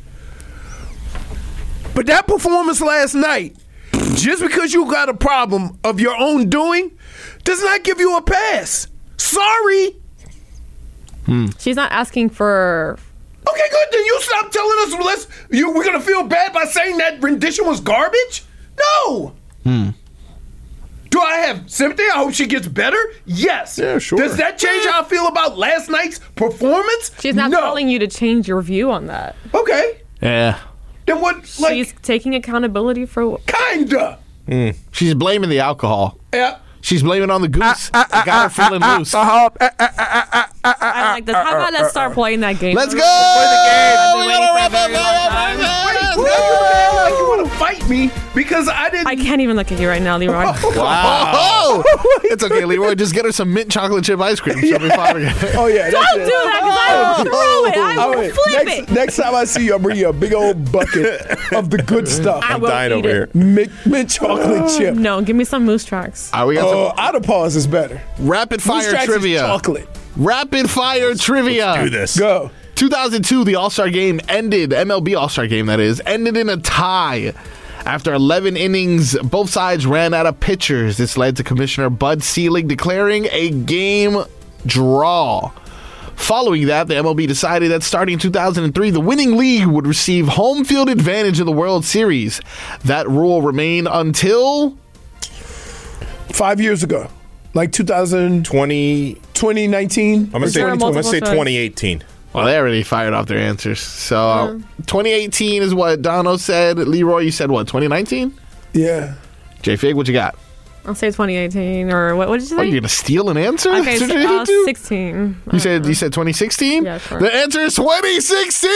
But that performance last night, just because you got a problem of your own doing, does not give you a pass. Sorry. She's not asking for. Okay, good. Then you stop telling us let's you we're gonna feel bad by saying that rendition was garbage? No. Do I have sympathy? I hope she gets better. Yes. Yeah, sure. Does that change how I feel about last night's performance? She's not no. telling you to change your view on that. Okay. Yeah. Then what? Like, She's taking accountability for what? kinda. She's blaming the alcohol. Yeah. She's blaming it on the goose. Ah, It got her feeling loose. I like this. How about let's start playing that game? Let's go! I've been We waiting gotta for a wrap very up, long wrap time. up, Wait, wrap like you want to fight me because I didn't. I can't even look at you right now, Leroy. Wow. It's okay, Leroy. Just get her some mint chocolate chip ice cream. She'll be fine again. Oh yeah. That's Don't it. do that because I will throw it. I All will right, flip next, it. next time I see you, I'll bring you a big old bucket of the good stuff. I I'm will dying eat over it. here. Mint, mint chocolate chip. No, give me some moose tracks. All right, we got Oh, some out of pause is better. rapid Moose fire Tracks is trivia. chocolate. Rapid fire trivia. Do this. Go. two thousand two, the All-Star game ended, M L B All-Star game that is, ended in a tie. After eleven innings, both sides ran out of pitchers. This led to Commissioner Bud Selig declaring a game draw. Following that, the M L B decided that starting in two thousand three, the winning league would receive home field advantage in the World Series. That rule remained until Five years ago, like two thousand, twenty. twenty nineteen. I'm gonna say. Return I'm gonna multiple say choice. twenty eighteen. Well, they already fired off their answers. So uh, twenty eighteen is what Dono said. Leroy, you said what, twenty nineteen? Yeah. J-Fig, what you got? I'll say twenty eighteen or what? What did you Are say? you going to steal an answer? Okay, That's what so, you're gonna uh, do? sixteen. You said you said twenty sixteen? Yeah, sure. The answer is twenty sixteen!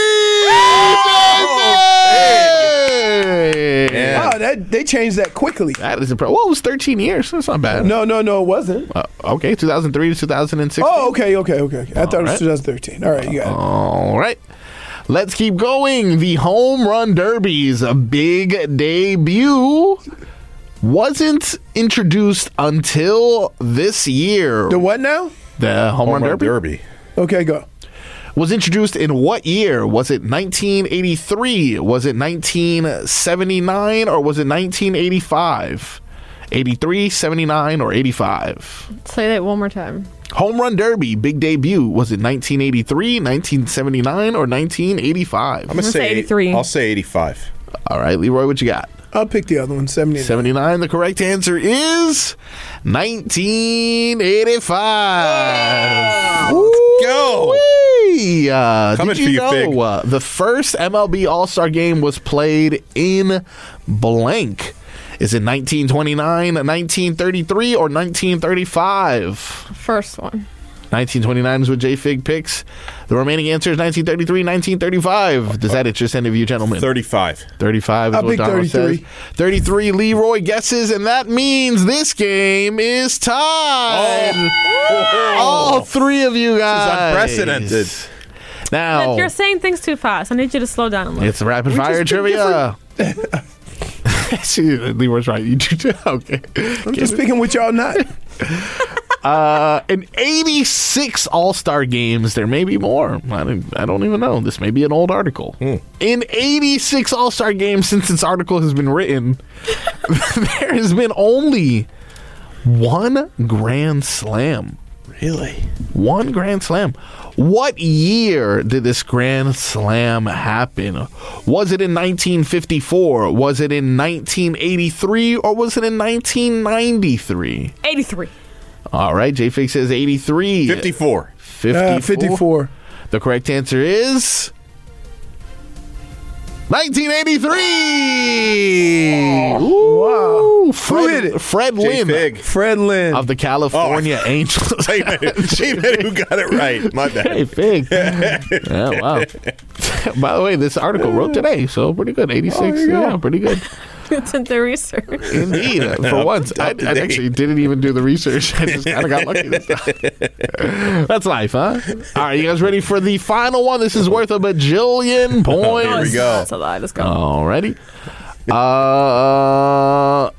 Yeah. Oh, that they changed that quickly. That is impressive. Well, it was thirteen years. That's not bad. No, no, no, it wasn't. Uh, okay, two thousand three to two thousand sixteen. Oh, okay, okay, okay. I thought it right. was twenty thirteen. All right, you got it. All right. Let's keep going. The Home Run Derby's big debut wasn't introduced until this year. The what now? The Home, Run, Home Run Derby, Derby. Okay, go. was introduced in what year? Was it nineteen eighty-three? Was it nineteen seventy-nine? Or was it nineteen eighty-five? eighty-three, seventy-nine, or eighty-five? Say that one more time. Home Run Derby, big debut. Was it nineteen eighty-three, nineteen seventy-nine, or nineteen eighty-five? I'm gonna gonna say say eighty-three. I'll say eighty-five. All right, Leroy, what you got? I'll pick the other one, seventy-nine. seventy-nine. The correct answer is nineteen eighty-five. Go. Woo-wee. Uh, Coming did you for you, know Fig. uh, the first M L B All-Star game was played in blank? Is it nineteen twenty-nine, nineteen thirty-three, or nineteen thirty-five? First one. nineteen twenty-nine is what J-Fig picks. The remaining answer is nineteen thirty-three, nineteen thirty-five. Does that interest any of you gentlemen? thirty-five. thirty-five is I'll what pick Donald thirty-three. says. thirty-three, Leroy guesses, and that means this game is tied. All three of you guys. unprecedented. Now, If you're saying things too fast, I need you to slow down a little. it's rapid fire trivia. See, Leroy's right. You do okay. I'm just picking with y'all not. Uh, in eighty-six All-Star games, there may be more. I don't, I don't even know. This may be an old article. In eighty-six All-Star games since this article has been written, there has been only one Grand Slam. Really? One Grand Slam. What year did this Grand Slam happen? Was it in nineteen fifty-four? Was it in nineteen eighty-three? Or was it in nineteen ninety-three? eighty-three. All right, J-Fig says eighty-three. fifty-four. fifty-four. Uh, fifty-four. The correct answer is nineteen eighty-three. Wow. Fred, Who hit it? Fred Lynn J-Fig. Fred Lynn. of the California Oh, Angels. Wait a minute. J-Fig, who got it right? My bad. Hey, Fig. Yeah, wow. By the way, this article wrote today, so pretty good. eighty-six. Yeah, pretty good. It's in the research. Indeed. uh, For once, I, I up to date. actually didn't even do the research. I just kind of got lucky this time. That's life, huh? All right, you guys ready for the final one? This is worth a bajillion points. Here we go. That's a lie. Let's go. Alrighty. Uh,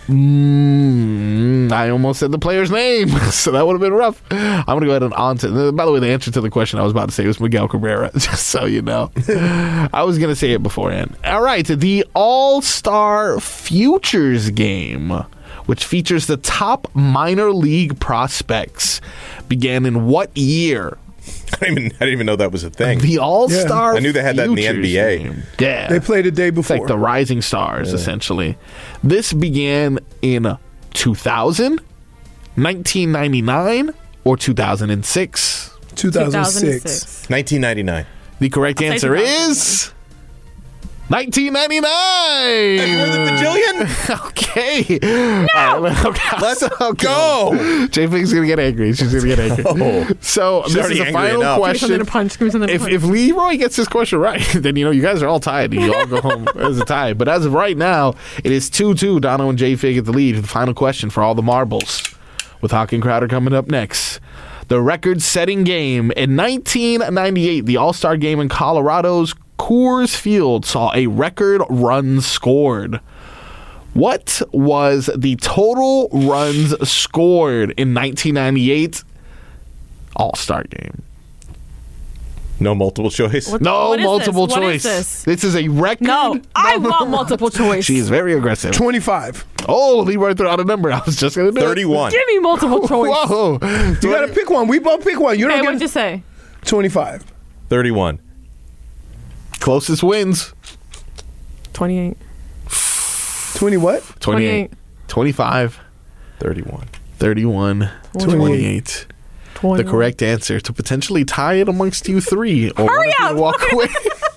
mm, I almost said the player's name, so that would have been rough. I'm going to go ahead and on to. By the way, the answer to the question I was about to say was Miguel Cabrera, just so you know. I was going to say it beforehand. All right, the All-Star Futures game, which features the top minor league prospects, began in what year? I didn't, even, I didn't even know that was a thing. The All-Star I knew they had that in the N B A. Futures game. Yeah. they played the day It's before. like the Rising Stars, essentially. This began in two thousand, nineteen ninety-nine, or two thousand six. two thousand six. nineteen ninety-nine. The correct I'll say answer two thousand is nineteen ninety-nine. More than bajillion? Okay. No. Right, okay. Let's okay. go. J-Fig's going to get angry. She's going to get angry. Oh. So She's this already is the angry final enough. Give me question. something to punch. Give me something to If, punch. if Leroy gets this question right, then, you know, you guys are all tied. You all go home as a tie. But as of right now, it is two two. Dono and J-Fig at the lead. The final question for all the marbles. With Hawk and Crowder coming up next. The record-setting game in nineteen ninety-eight, the All-Star Game in Colorado's Coors Field saw a record run scored. What was the total runs scored in nineteen ninety-eight All-Star Game? No multiple choice. What- No what is multiple this? What choice. is this? is a record. No, I want multiple choice. She's very aggressive. twenty-five. Oh, Leroy threw out a number. I was just going to do it. thirty-one. Give me multiple choice. Whoa. You got to pick one. We both pick one. You Hey, don't what'd get you say? twenty-five. thirty-one. Closest wins. twenty-eight. twenty what? twenty-eight. twenty-five. thirty-one. thirty-one. twenty-eight. The correct answer to potentially tie it amongst you three. Or Hurry one of you up. walk away.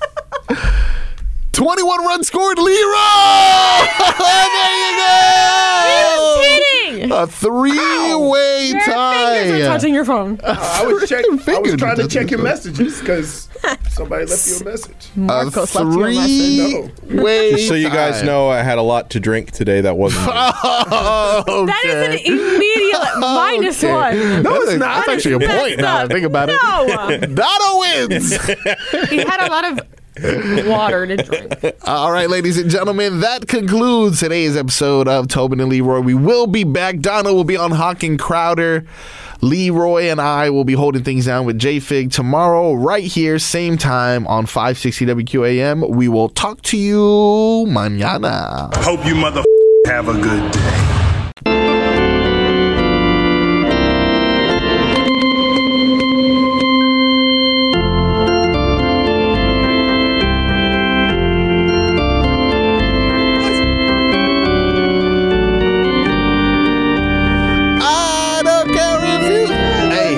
twenty-one runs scored, Leroy! There you go! He was cheating. A three-way Your tie. fingers are touching your phone. I was check, I was Figured trying to it check your doesn't- messages because somebody left you a message. Marcos a left you a message. three-way Just so you guys tie. know, I had a lot to drink today that wasn't me. Oh, That is okay. an immediate minus Okay. one. No, That's it's a- not. That's actually a Messed point now that I up. think about it. No. Dono wins. He had a lot of water to drink. All right, ladies and gentlemen, that concludes today's episode of Tobin and Leroy. We will be back. Donna will be on Hawk and Crowder. Leroy and I will be holding things down with J-Fig tomorrow, right here, same time on five sixty W Q A M. We will talk to you mañana. Hope you mother have a good day. I don't care if you. Hey.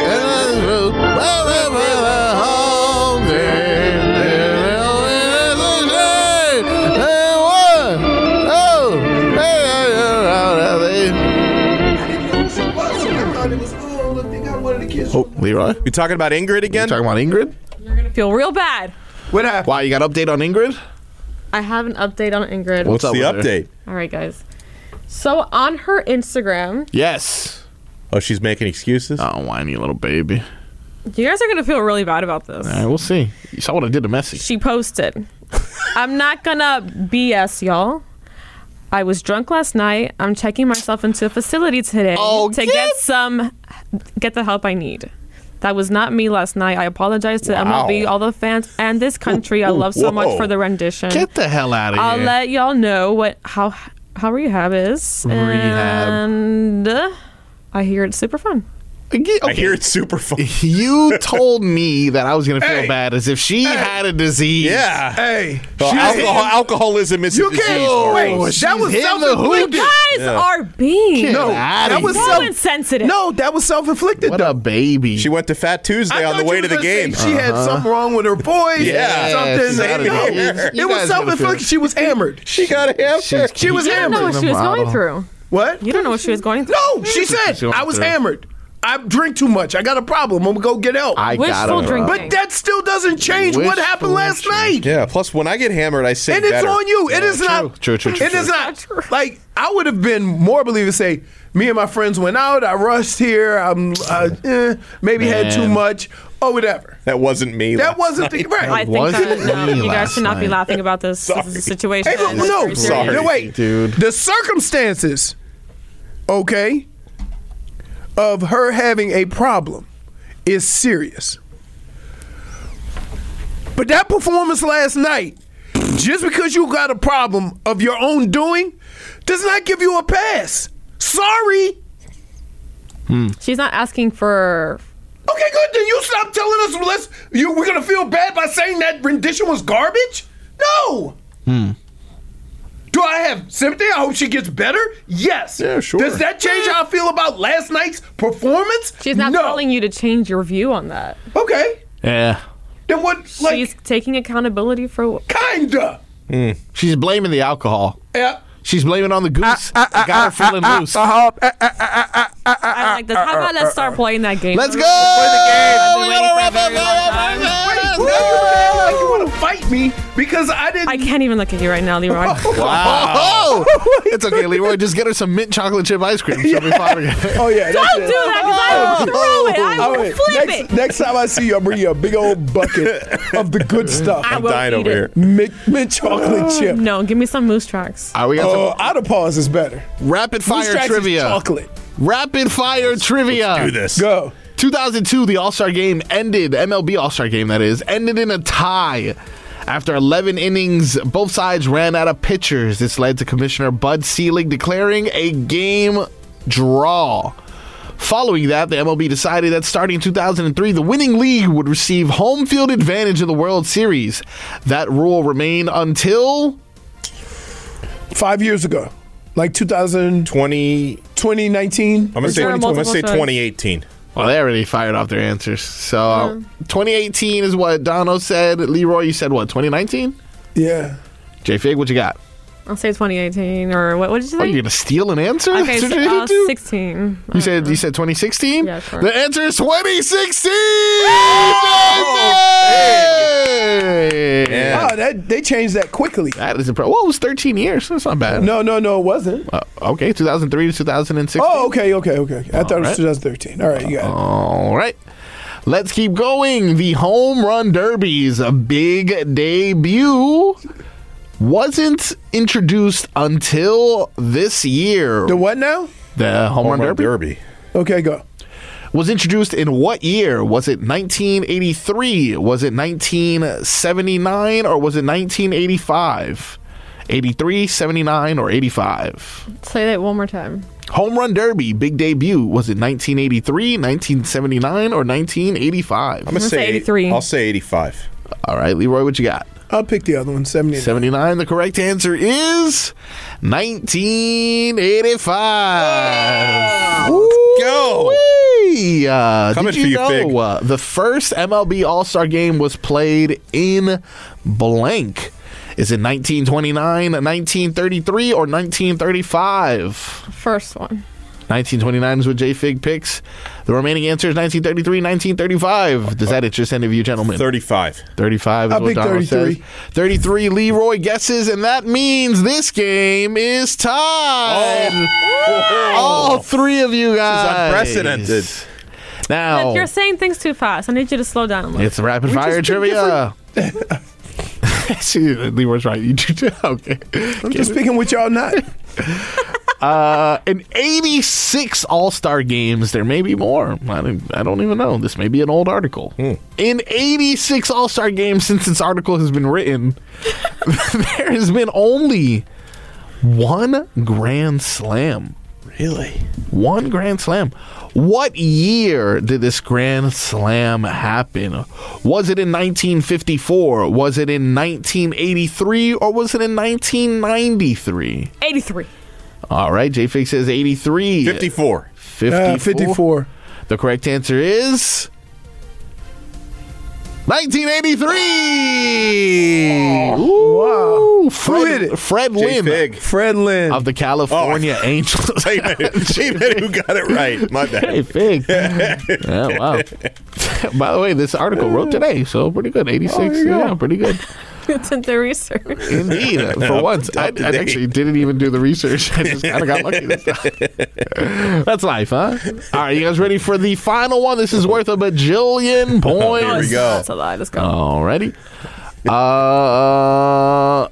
Oh, Leroy, You talking about Ingrid you again? talking about Ingrid? You're going to feel real bad. What happened? Wow, you got an update on Ingrid? I have an update on Ingrid. What's up the with her? update? All right, guys. So on her Instagram, Yes. Oh, she's making excuses? Oh, whiny little baby. you guys are going to feel really bad about this. All right, we'll see. You saw what I did to Messi. She posted, I'm not going to B S y'all. I was drunk last night. I'm checking myself into a facility today Oh, to get- get some, get the help I need. That was not me last night. I apologize to Wow. M L B, all the fans, and this country. I love so much Whoa. for the rendition. Get the hell out of I'll here. let y'all know what how how rehab is. Rehab. And uh, I hear it's super fun. Get- I okay. hear it's super fun. You told me that I was going to feel Hey. bad as if she had a disease. Yeah. Hey, Well, she's alcohol, hitting- alcoholism is a You disease. can't. Oh, Wait, she's that was hitting the self-inflicted. You guys Yeah. are being No, outta that was here. so self. insensitive. No, that was self-inflicted. What though. a baby. She went to Fat Tuesday I on the thought way you to were the gonna game. say She had something wrong with her voice. Yeah. something. Same no, here. You it was guys gotta self-inflicted. feel- She was hammered. She got a hammer. She's- She was You don't know hammered. what she was Model. going through. What? You don't know what she was going through. No, she said going I was through. hammered. I drink too much. I got a problem. I'm gonna go get help. I Wishful got it. drinking. but that still doesn't change what Wishful happened last drinking. night. Yeah, plus when I get hammered, I sing And it's better. on you. It is true. not. True, true, true, It is true. not. True. Like I would have been more believing to say, me and my friends went out. I rushed here. I'm uh, eh, maybe had too Man. much or whatever. That wasn't me. That last wasn't the night. right. I think Wasn't that no, me you guys last should not be night. laughing about this. This is a situation. Hey, but that's no, very serious. Sorry. no, wait, Dude. The circumstances, okay, of her having a problem is serious. But that performance last night, just because you got a problem of your own doing, does not give you a pass. Sorry. She's not asking for. Okay, good. Then you stop telling us let's you we're gonna feel bad by saying that rendition was garbage? No. Do I have sympathy? I hope she gets better. Yes. Yeah, sure. Does that change how I feel about last night's performance? She's not no. telling you to change your view on that. Okay. Yeah. Then what? Like, She's taking accountability for. kinda. She's blaming the alcohol. Yeah. She's blaming it on the goose. Ah, It got her feeling loose. I like this. How about let's start playing that game? Let's go! I've been We waiting gotta for a wrap very up, long wrap time. up, Wait, wrap wait, up. like you want to fight me because I didn't. I can't even look at you right now, Leroy. Wow. It's okay, Leroy. Just get her some mint chocolate chip ice cream. She'll be fine again. Oh yeah. Don't that's do it. that because I will throw it. I Oh, will wait. flip next, it. next time I see you, I'll bring you a big old bucket of the good stuff. I I'm will dying eat over it. here. Mint, mint chocolate chip. No, give me some moose tracks. All right, we got Oh, some out of pause is better. rapid Moose fire Tracks is trivia. chocolate. Rapid fire trivia. Do this. Go. two thousand two, the All-Star game ended, M L B All-Star game that is, ended in a tie. After eleven innings, both sides ran out of pitchers. This led to Commissioner Bud Selig declaring a game draw. Following that, the M L B decided that starting in two thousand three, the winning league would receive home field advantage in the World Series. That rule remained until... Five years ago, like two thousand, twenty. twenty nineteen. I'm gonna Is say. there a I'm gonna multiple say choice? twenty eighteen. Well, they already fired off their answers. So uh, twenty eighteen is what Dono said. Leroy, you said what, twenty nineteen? Yeah. J-Fig, what you got? I'll say twenty eighteen or what? What did you Are say? you going to steal an answer? Okay, That's so, what you're gonna uh, do? sixteen. You said you said twenty sixteen? Yeah, sure. The answer is twenty sixteen! Yeah. Oh, that they changed that quickly. That is impressive. Well, it was thirteen years. That's not bad. No, no, no, it wasn't. Uh, okay, two thousand three to two thousand sixteen. Oh, okay, okay, okay. okay. I thought it was right. twenty thirteen. All right, you got it. All right. Let's keep going. The Home Run Derby's big debut wasn't introduced until this year. The what now? The Home, Home Run, Run Derby, Derby. Okay, go. was introduced in what year? Was it nineteen eighty-three? Was it nineteen seventy-nine? Or was it nineteen eighty-five? eighty-three, seventy-nine, or eighty-five? Say that one more time. Home Run Derby, big debut. Was it nineteen eighty-three, nineteen seventy-nine, or nineteen eighty-five? I'm gonna gonna say say eighty-three. I'll say eighty-five. All right, Leroy, what you got? I'll pick the other one, seventy-nine. seventy-nine. The correct answer is nineteen eighty-five. Go. Woo-wee. Uh, Coming did you for you, know Fig. uh, the first M L B All-Star game was played in blank? Is it nineteen twenty-nine, nineteen thirty-three, or nineteen thirty-five? First one. nineteen twenty-nine is what J-Fig picks. The remaining answer is nineteen thirty-three, nineteen thirty-five. Does that interest any of you gentlemen? thirty-five. thirty-five is I'll what pick Donald thirty-three. says. thirty-three, Leroy guesses, and that means this game is tied. All three of you guys. unprecedented. Now, You're saying things too fast. I need you to slow down a little. it's rapid fire just pick trivia. See, Leroy's right. You do okay. I'm just picking with y'all not. Uh, in eighty-six All-Star games, there may be more. I don't, I don't even know. This may be an old article. In eighty-six All-Star games since this article has been written, there has been only one Grand Slam. Really? One Grand Slam. What year did this Grand Slam happen? Was it in nineteen fifty-four? Was it in nineteen eighty-three? Or was it in nineteen ninety-three? eighty-three. All right, J-Fig says eighty-three. fifty-four. fifty-four. Uh, fifty-four. The correct answer is nineteen eighty-three. Ooh, Wow. Fred, hit it? Fred Lynn J-Fig. Fred Lynn. of the California Oh. Angels. Wait a minute. Wait a minute. Who got it right? My bad. Hey, Fig. Yeah, wow. By the way, this article wrote today, so pretty good. eighty-six. Oh, there you go. Yeah, pretty good. Did the research. Indeed. For once, I, I up to date. actually didn't even do the research. I just kind of got lucky this time. That's life, huh? All right, you guys ready for the final one? This is worth a bajillion points. Here we go. That's a lie. Let's go. Alrighty. Uh,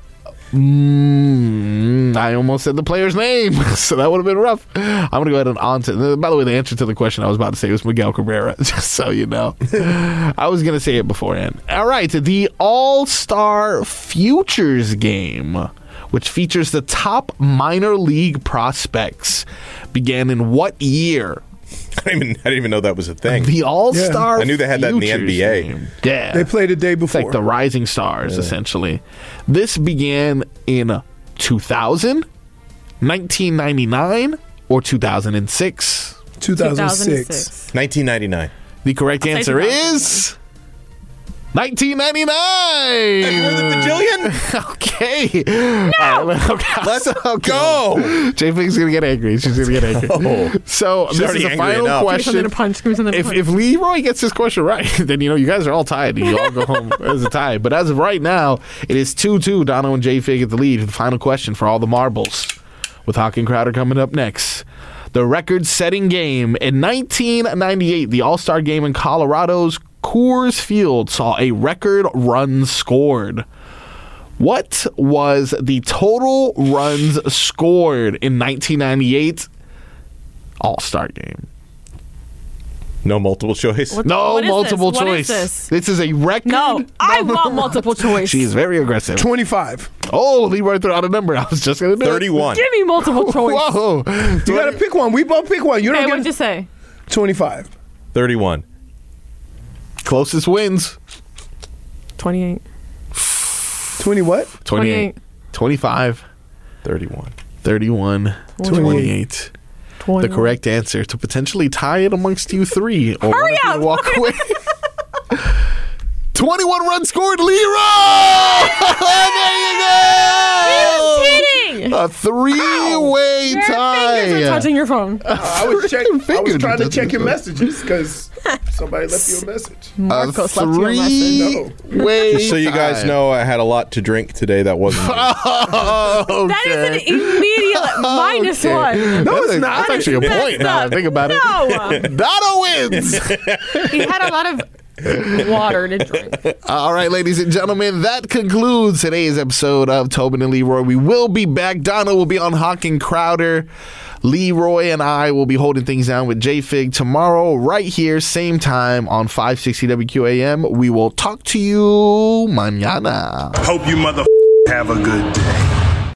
mm, I almost said the player's name, so that would have been rough. I'm going to go ahead and answer. By the way, the answer to the question I was about to say was Miguel Cabrera, just so you know. I was going to say it beforehand. All right, the All-Star Futures game, which features the top minor league prospects, began in what year? I didn't, even, I didn't even know that was a thing. The All-Star I knew they had that in the N B A. Futures game. Yeah. They played the day It's before. like the Rising Stars, essentially. This began in two thousand, nineteen ninety-nine, or two thousand six. two thousand six. nineteen ninety-nine. The correct I'll say answer two thousand is nineteen ninety-nine. We're the bajillion? Okay. No. All right, okay. Let's go. J Fig's going to get angry. She's going to get angry. Oh. So She's this already is the angry final enough. Give me something question. to punch. Give me something to If, punch. if Leroy gets this question right, then, you know, you guys are all tied. You all go home as a tie. But as of right now, it is two two. Dono and J Fig at the lead. The final question for all the marbles. With Hawk and Crowder coming up next. The record-setting game. In nineteen ninety-eight, the All-Star game in Colorado's Coors Field saw a record run scored. What was the total runs scored in nineteen ninety-eight All-Star game? No multiple choice. What- No what is multiple this? What choice. is this? is a record. No, I want multiple choice. She's very aggressive. twenty-five. Oh, Leroy threw out a number. I was just going to do it. thirty-one. Give me multiple choice. Whoa. You got to pick one. We both pick one. You Hey, don't what'd you get say? twenty-five. thirty-one. Closest wins. twenty-eight. twenty what? twenty-eight. twenty-five. thirty-one. thirty-one. twenty-eight. twenty. The correct answer to potentially tie it amongst you three. Or Hurry one of you up. walk away. twenty-one runs scored, Leroy! There you go! He was cheating. A three-way Your tie. fingers are touching your phone. I was check, I was Fingers trying to doesn't check your do it. messages because somebody left you a message. A Marcos left you a message. three-way Just so you guys tie. know, I had a lot to drink today that wasn't me. Oh, That is an okay. immediate minus Okay. one. No, That's it's a- not. That's actually a That's point now I not- think about it. No. Dono wins. He had a lot of water to drink. All right, ladies and gentlemen, that concludes today's episode of Tobin and Leroy. We will be back. Donna will be on Hawk and Crowder. Leroy and I will be holding things down with J-Fig tomorrow, right here, same time on five sixty W Q A M. We will talk to you mañana. Hope you mother have a good day.